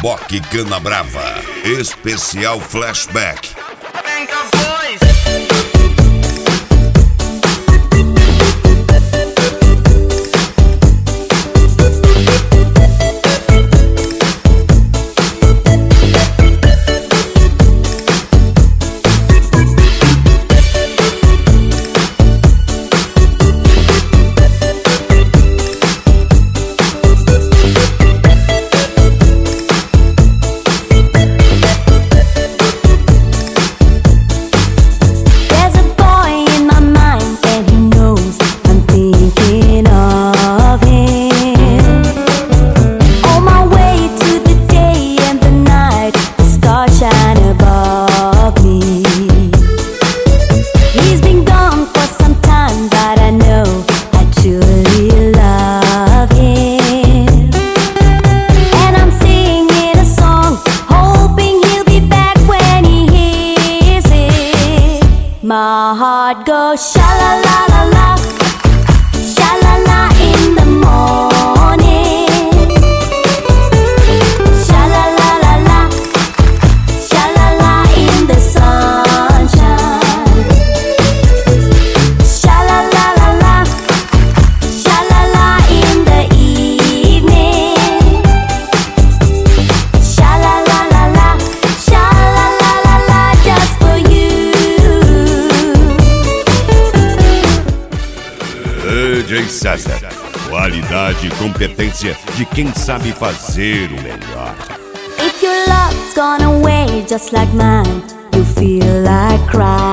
Reboque Canabrava. Especial Flashback. My heart goes sha-la-la-la-la, sha-la-la in the morning, sha-la-la-la-la, sha-la-la in the sunshine, sha-la-la-la-la, sha-la-la in the evening, sha-la-la-la-la, sha-la-la-la-la just for you. DJ César, qualidade e competência de quem sabe fazer o melhor. If your love's gone away just like mine, you feel like crying.